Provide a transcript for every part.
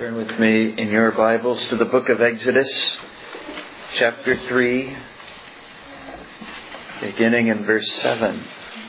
Turn with me in your Bibles to the book of Exodus, chapter 3, beginning in verse 7.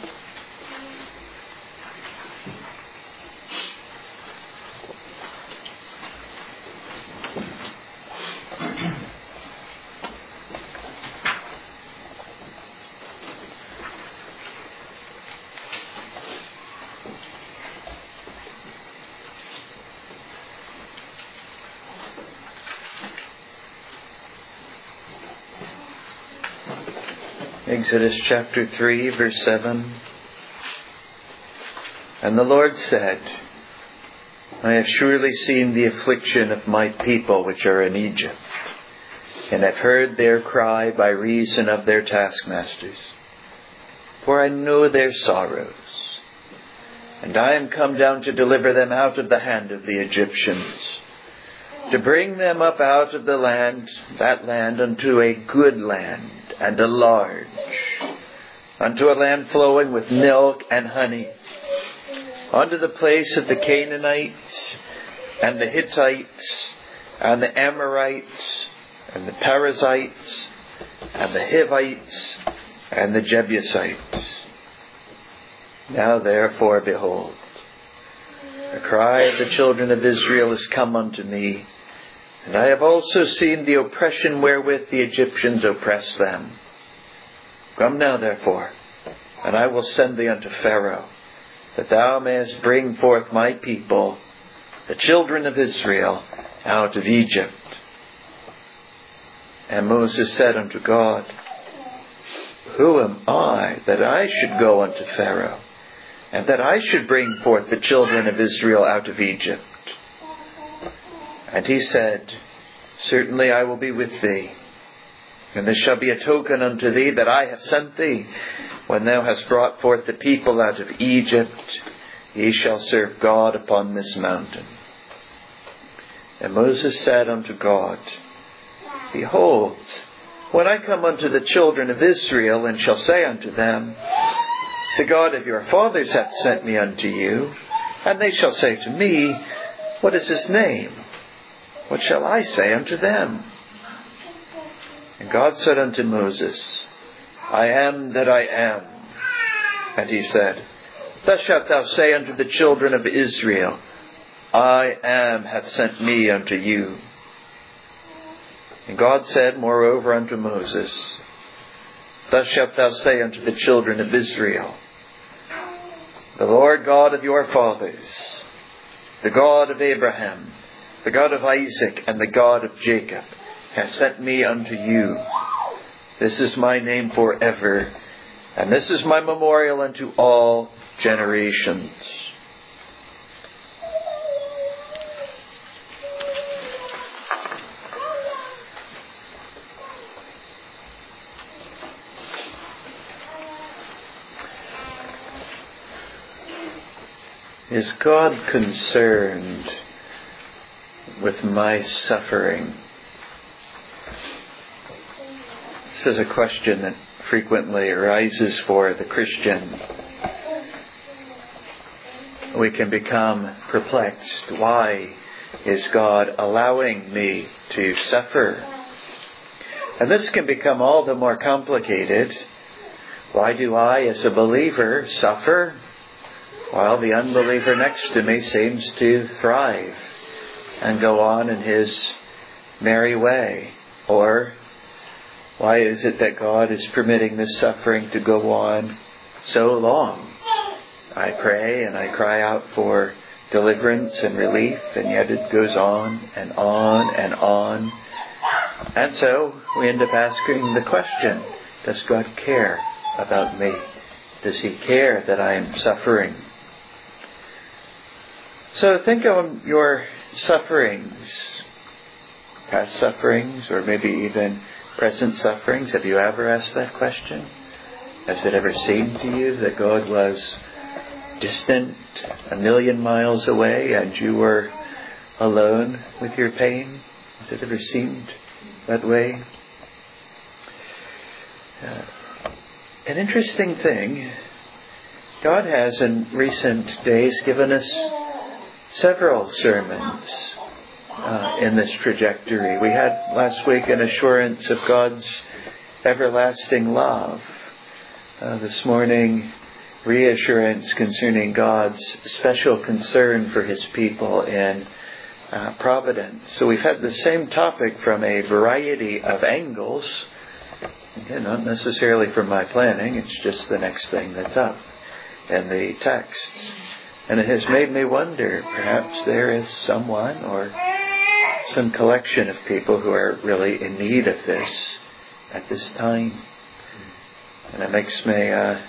Exodus chapter 3, verse 7. And the Lord said, I have surely seen the affliction of my people which are in Egypt, and have heard their cry by reason of their taskmasters. For I know their sorrows, and I am come down to deliver them out of the hand of the Egyptians, to bring them up out of the land, that land unto a good land, and a large, unto a land flowing with milk and honey, unto the place of the Canaanites, and the Hittites, and the Amorites, and the Perizzites, and the Hivites, and the Jebusites. Now therefore, behold, the cry of the children of Israel is come unto me, and I have also seen the oppression wherewith the Egyptians oppress them. Come now, therefore, and I will send thee unto Pharaoh, that thou mayest bring forth my people, the children of Israel, out of Egypt. And Moses said unto God, Who am I that I should go unto Pharaoh, and that I should bring forth the children of Israel out of Egypt? And he said, Certainly I will be with thee, and this shall be a token unto thee that I have sent thee. When thou hast brought forth the people out of Egypt, ye shall serve God upon this mountain. And Moses said unto God, Behold, when I come unto the children of Israel, and shall say unto them, The God of your fathers hath sent me unto you, and they shall say to me, What is his name? What shall I say unto them? And God said unto Moses, I am that I am. And he said, Thus shalt thou say unto the children of Israel, I am hath sent me unto you. And God said moreover unto Moses, Thus shalt thou say unto the children of Israel, The Lord God of your fathers, the God of Abraham, the God of Isaac, and the God of Jacob, hath sent me unto you. This is my name forever, and this is my memorial unto all generations. Is God concerned with my suffering? This is a question that frequently arises for the Christian. We can become perplexed. Why is God allowing me to suffer? And this can become all the more complicated. Why do I, as a believer, suffer, while the unbeliever next to me seems to thrive and go on in his merry way? Or why is it that God is permitting this suffering to go on so long? I pray and I cry out for deliverance and relief, and yet it goes on and on and on. And so we end up asking the question, does God care about me? Does he care that I am suffering? So think on your sufferings, past sufferings, or maybe even present sufferings. Have you ever asked that question? Has it ever seemed to you that God was distant, 1,000,000 miles away, and you were alone with your pain? Has it ever seemed that way? An interesting thing, God has in recent days given us several sermons in this trajectory. We had last week an assurance of God's everlasting love. This morning, reassurance concerning God's special concern for His people in providence. So we've had the same topic from a variety of angles. Again, not necessarily from my planning, it's just the next thing that's up in the text. And it has made me wonder, perhaps there is someone or some collection of people who are really in need of this at this time. And it makes me, it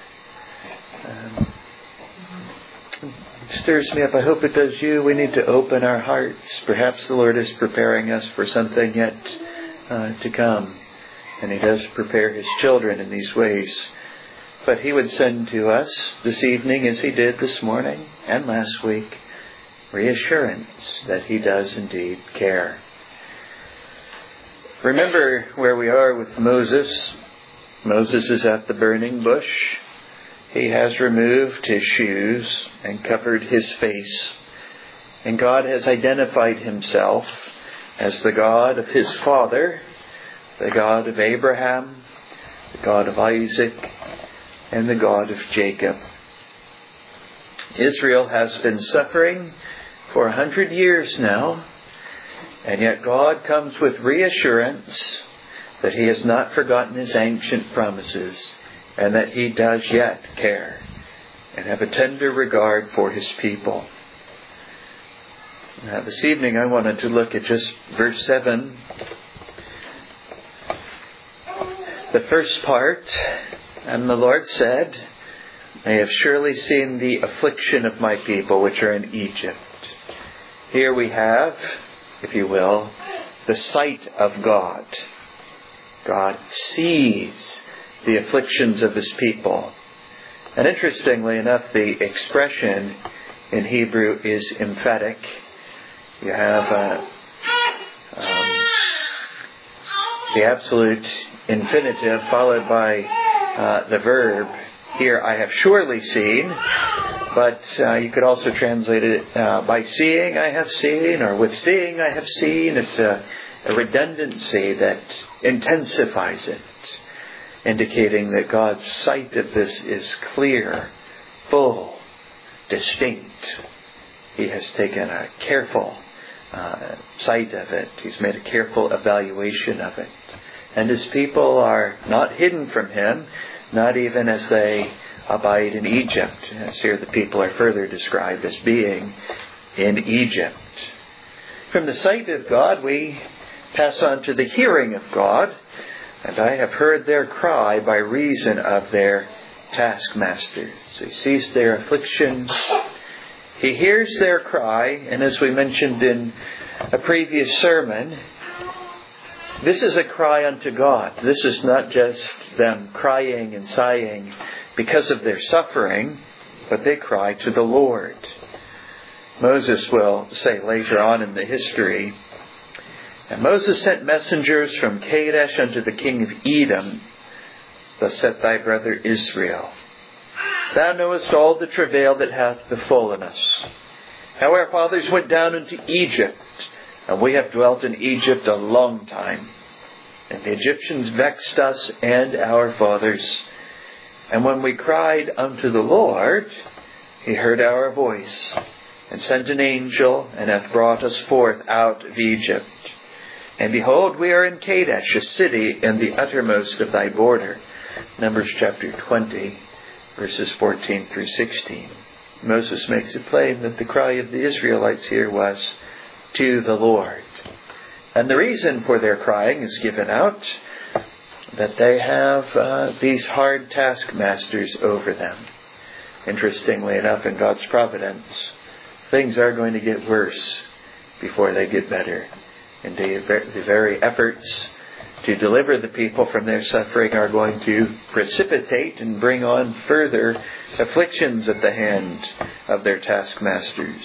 stirs me up. I hope it does you. We need to open our hearts. Perhaps the Lord is preparing us for something yet to come. And He does prepare His children in these ways. But He would send to us this evening, as He did this morning and last week, reassurance that He does indeed care. Remember where we are with Moses. Moses is at the burning bush. He has removed his shoes and covered his face. And God has identified Himself as the God of his father, the God of Abraham, the God of Isaac, and the God of Jacob. Israel has been suffering for 100 years now, and yet God comes with reassurance that He has not forgotten His ancient promises, and that He does yet care and have a tender regard for His people. Now, this evening I wanted to look at just verse 7. The first part, and the Lord said, I have surely seen the affliction of my people which are in Egypt. Here we have, if you will, the sight of God. God sees the afflictions of His people. And interestingly enough, the expression in Hebrew is emphatic. You have the absolute infinitive followed by the verb. Here, I have surely seen, but you could also translate it by seeing I have seen, or with seeing I have seen. It's a redundancy that intensifies it, indicating that God's sight of this is clear, full, distinct. He has taken a careful sight of it. He's made a careful evaluation of it. And His people are not hidden from Him, not even as they abide in Egypt. As here the people are further described as being in Egypt. From the sight of God, we pass on to the hearing of God. And I have heard their cry by reason of their taskmasters. He sees their afflictions. He hears their cry. And as we mentioned in a previous sermon, this is a cry unto God. This is not just them crying and sighing because of their suffering, but they cry to the Lord. Moses will say later on in the history, and Moses sent messengers from Kadesh unto the king of Edom, thus saith thy brother Israel, Thou knowest all the travail that hath befallen us, how our fathers went down into Egypt, and we have dwelt in Egypt a long time. And the Egyptians vexed us and our fathers. And when we cried unto the Lord, He heard our voice, and sent an angel, and hath brought us forth out of Egypt. And behold, we are in Kadesh, a city in the uttermost of thy border. Numbers chapter 20, verses 14 through 16. Moses makes it plain that the cry of the Israelites here was to the Lord. And the reason for their crying is given out, that they have these hard taskmasters over them. Interestingly enough, in God's providence, things are going to get worse before they get better. Indeed, the very efforts to deliver the people from their suffering are going to precipitate and bring on further afflictions at the hand of their taskmasters.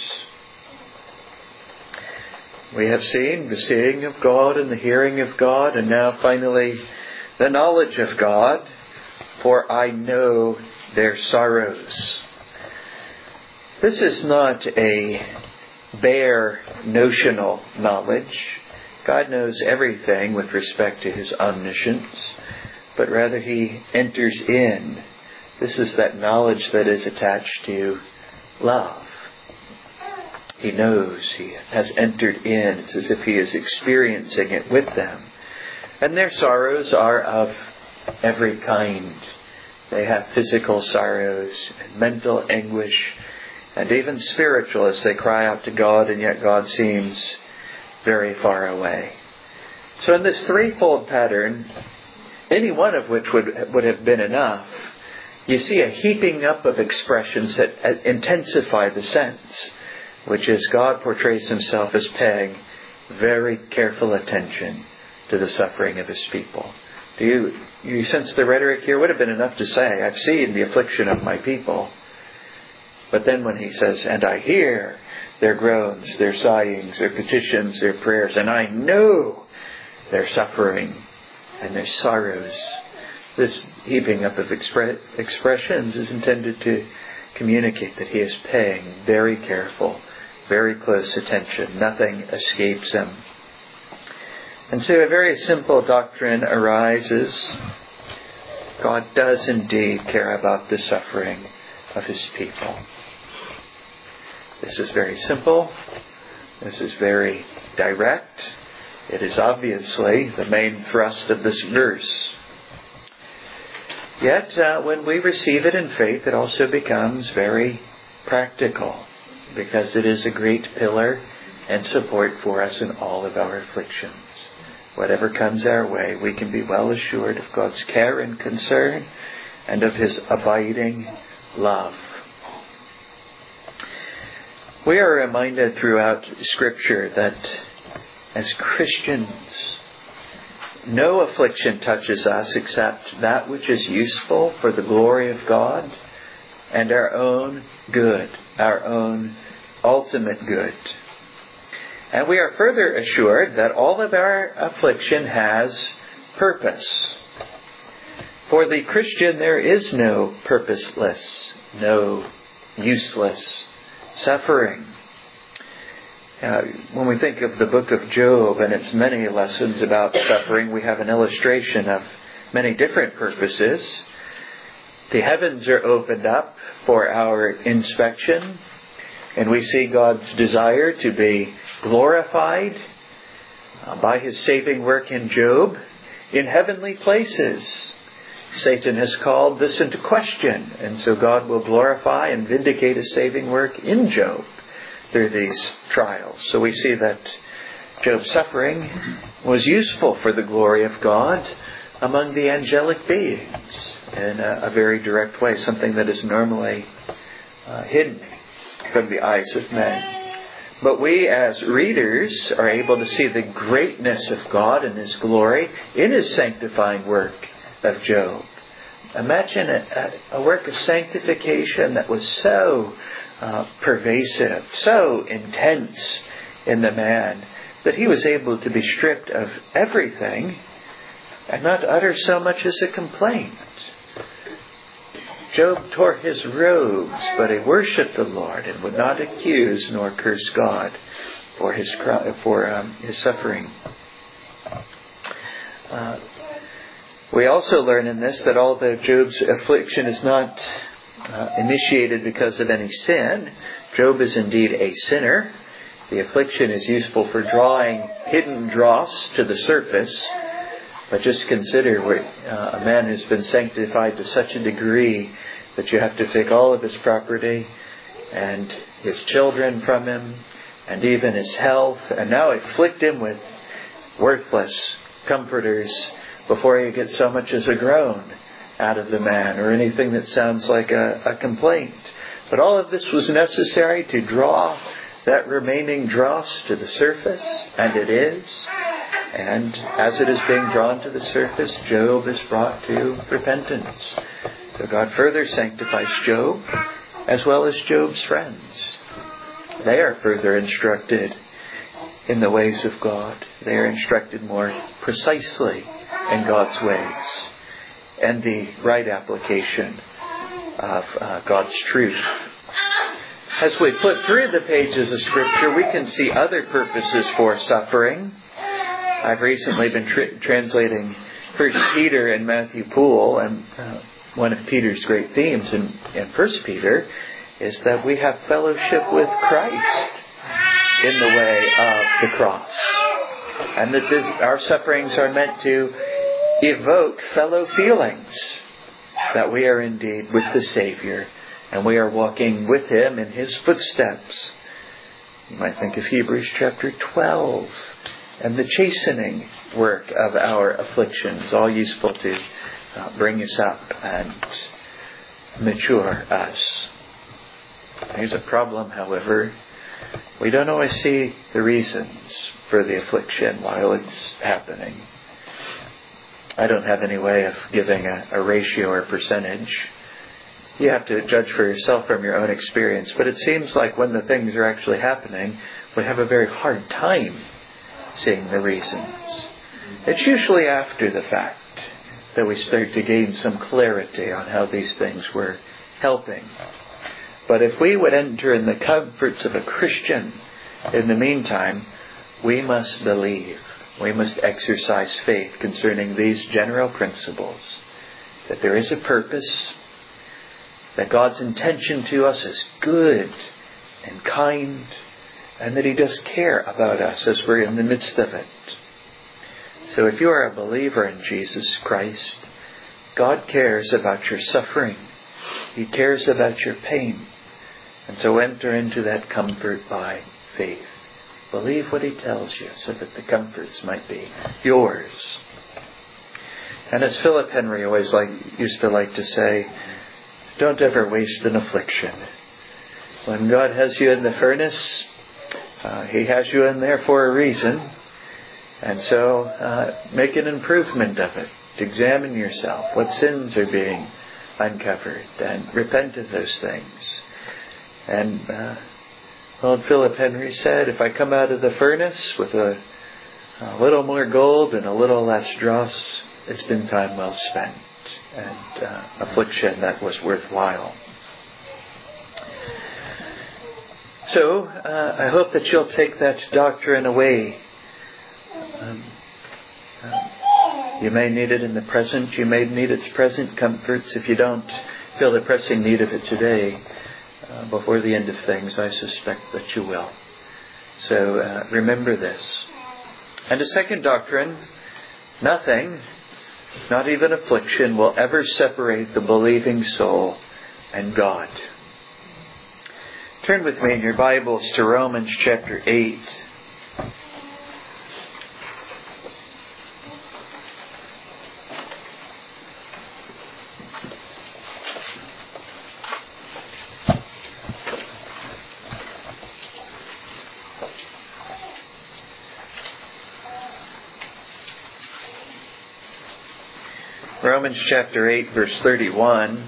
We have seen the seeing of God and the hearing of God, and now finally the knowledge of God, for I know their sorrows. This is not a bare notional knowledge. God knows everything with respect to His omniscience, but rather He enters in. This is that knowledge that is attached to love. He knows, He has entered in. It's as if He is experiencing it with them. And their sorrows are of every kind. They have physical sorrows, and mental anguish, and even spiritual as they cry out to God, and yet God seems very far away. So in this threefold pattern, any one of which would have been enough, you see a heaping up of expressions that intensify the sense, which is God portrays Himself as paying very careful attention to the suffering of His people. Do you sense the rhetoric here? Would have been enough to say, I've seen the affliction of my people. But then when He says, and I hear their groans, their sighings, their petitions, their prayers, and I know their suffering and their sorrows. This heaping up of expressions is intended to communicate that He is paying very careful, very close attention. Nothing escapes Him. And so a very simple doctrine arises. God does indeed care about the suffering of His people. This is very simple. This is very direct. It is obviously the main thrust of this verse. Yet, when we receive it in faith, it also becomes very practical, because it is a great pillar and support for us in all of our afflictions. Whatever comes our way, we can be well assured of God's care and concern and of His abiding love. We are reminded throughout Scripture that as Christians, no affliction touches us except that which is useful for the glory of God and our own good, our own ultimate good. And we are further assured that all of our affliction has purpose. For the Christian, there is no purposeless, no useless suffering. When we think of the book of Job and its many lessons about suffering, we have an illustration of many different purposes. The heavens are opened up for our inspection, and we see God's desire to be glorified by His saving work in Job in heavenly places. Satan has called this into question, and so God will glorify and vindicate His saving work in Job through these trials. So we see that Job's suffering was useful for the glory of God among the angelic beings in a very direct way, something that is normally hidden from the eyes of men. But we as readers are able to see the greatness of God and His glory in His sanctifying work of Job. Imagine a work of sanctification that was so pervasive, so intense in the man, that he was able to be stripped of everything and not utter so much as a complaint. Job tore his robes, but he worshipped the Lord and would not accuse nor curse God for his suffering. We also learn in this that although Job's affliction is not initiated because of any sin, Job is indeed a sinner. The affliction is useful for drawing hidden dross to the surface. But just consider a man who's been sanctified to such a degree that you have to take all of his property and his children from him and even his health, and now afflict him with worthless comforters before you get so much as a groan out of the man or anything that sounds like a complaint. But all of this was necessary to draw that remaining dross to the surface, and it is. And as it is being drawn to the surface, Job is brought to repentance. So God further sanctifies Job as well as Job's friends. They are further instructed in the ways of God. They are instructed more precisely in God's ways and the right application of God's truth. as we flip through the pages of Scripture, we can see other purposes for suffering. I've recently been translating 1 Peter and Matthew Poole, and one of Peter's great themes in 1 Peter is that we have fellowship with Christ in the way of the cross. And that our sufferings are meant to evoke fellow feelings, that we are indeed with the Savior, and we are walking with Him in His footsteps. You might think of Hebrews chapter 12 and the chastening work of our afflictions, all useful to bring us up and mature us. Here's a problem, however. We don't always see the reasons for the affliction while it's happening. I don't have any way of giving a ratio or percentage. You have to judge for yourself from your own experience. But it seems like when the things are actually happening, we have a very hard time seeing the reasons. It's usually after the fact that we start to gain some clarity on how these things were helping. But if we would enter in the comforts of a Christian in the meantime, we must believe. We must exercise faith concerning these general principles. That there is a purpose. That God's intention to us is good and kind. And that He does care about us as we're in the midst of it. So if you are a believer in Jesus Christ, God cares about your suffering. He cares about your pain. And so enter into that comfort by faith. Believe what He tells you so that the comforts might be yours. And as Philip Henry always used to like to say, don't ever waste an affliction. When God has you in the furnace, He has you in there for a reason. And so make an improvement of it. Examine yourself. What sins are being uncovered? And repent of those things. And old Philip Henry said, if I come out of the furnace with a little more gold and a little less dross, it's been time well spent. And affliction that was worthwhile. So, I hope that you'll take that doctrine away. You may need it in the present. You may need its present comforts. If you don't feel the pressing need of it today, before the end of things, I suspect that you will. So, remember this. And a second doctrine, nothing, not even affliction, will ever separate the believing soul and God. Turn with me in your Bibles to Romans chapter 8. Romans chapter 8, verse 31.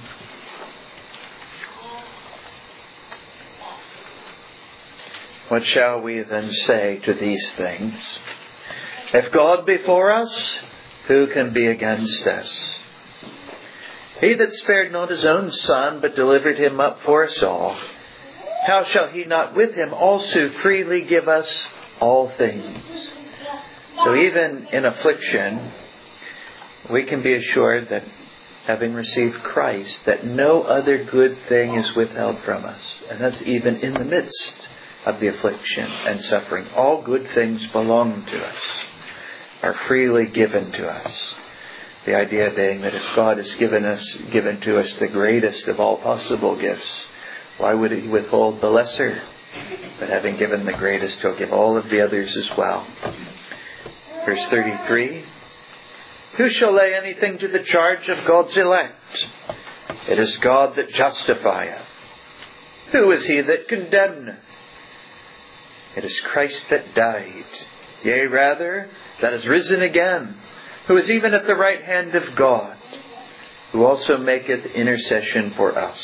What shall we then say to these things? If God be for us, who can be against us? He that spared not His own Son, but delivered Him up for us all, how shall He not with Him also freely give us all things? So even in affliction, we can be assured that having received Christ, that no other good thing is withheld from us. And that's even in the midst of the affliction and suffering. All good things belong to us, are freely given to us. The idea being that if God has given to us the greatest of all possible gifts, why would He withhold the lesser? But having given the greatest, He'll give all of the others as well. Verse 33. Who shall lay anything to the charge of God's elect? It is God that justifieth. Who is he that condemneth? It is Christ that died, yea, rather, that is risen again, who is even at the right hand of God, who also maketh intercession for us.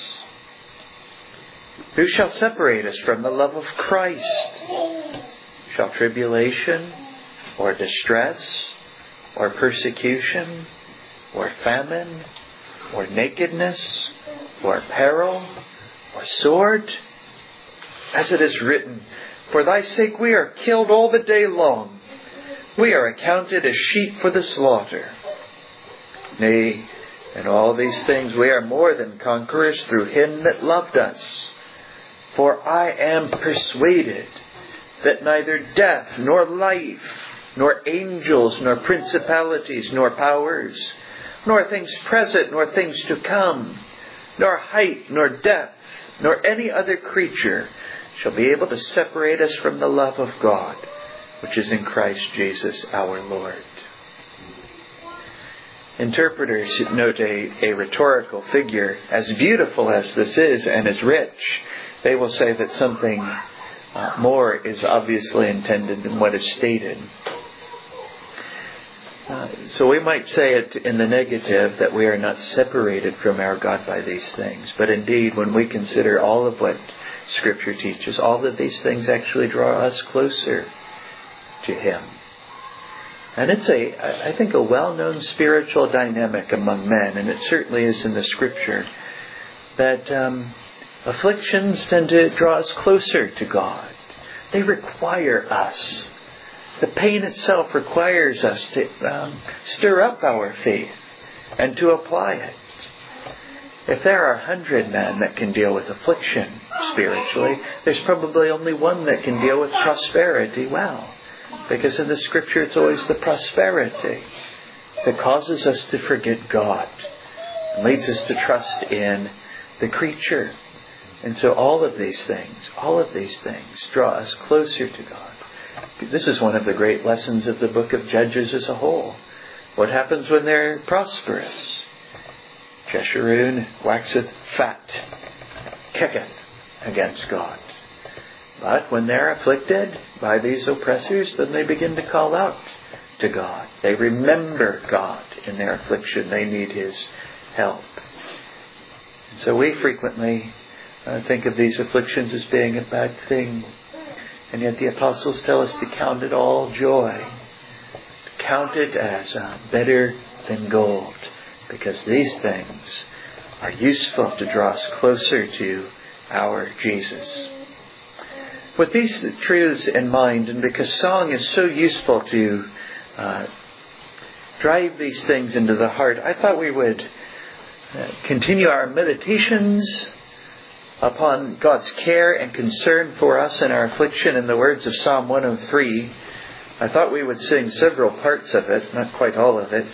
Who shall separate us from the love of Christ? Shall tribulation, or distress, or persecution, or famine, or nakedness, or peril, or sword? As it is written, for thy sake we are killed all the day long. We are accounted as sheep for the slaughter. Nay, in all these things we are more than conquerors through him that loved us. For I am persuaded that neither death, nor life, nor angels, nor principalities, nor powers, nor things present, nor things to come, nor height, nor depth, nor any other creature shall be able to separate us from the love of God, which is in Christ Jesus our Lord. Interpreters note a rhetorical figure. As beautiful as this is and as rich, they will say that something more is obviously intended than what is stated. So we might say it in the negative, that we are not separated from our God by these things. But indeed, when we consider all of what Scripture teaches, all of these things actually draw us closer to Him. And it's I think a well-known spiritual dynamic among men, and it certainly is in the Scripture, that afflictions tend to draw us closer to God. They require us. The pain itself requires us to stir up our faith and to apply it. If there are 100 men that can deal with affliction spiritually, there's probably only one that can deal with prosperity well. Because in the Scripture it's always the prosperity that causes us to forget God and leads us to trust in the creature. And so all of these things draw us closer to God. This is one of the great lessons of the book of Judges as a whole. What happens when they're prosperous? Jeshurun waxeth fat, kicketh against God. But when they're afflicted by these oppressors, then they begin to call out to God. They remember God in their affliction. They need His help. And so we frequently think of these afflictions as being a bad thing. And yet the apostles tell us to count it all joy. To count it as better than gold. Because these things are useful to draw us closer to our Jesus. With these truths in mind, and because song is so useful to drive these things into the heart, I thought we would continue our meditations upon God's care and concern for us in our affliction in the words of Psalm 103. I thought we would sing several parts of it, not quite all of it.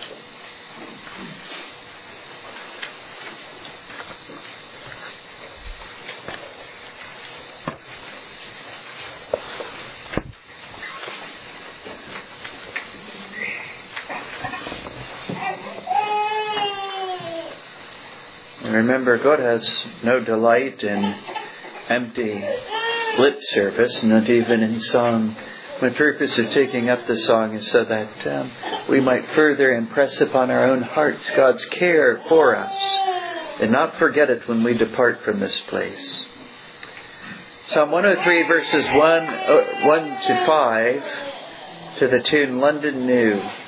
Remember, God has no delight in empty lip service, not even in song. The purpose of taking up the song is so that we might further impress upon our own hearts God's care for us and not forget it when we depart from this place. Psalm 103 verses 1 to 5 to the tune London New.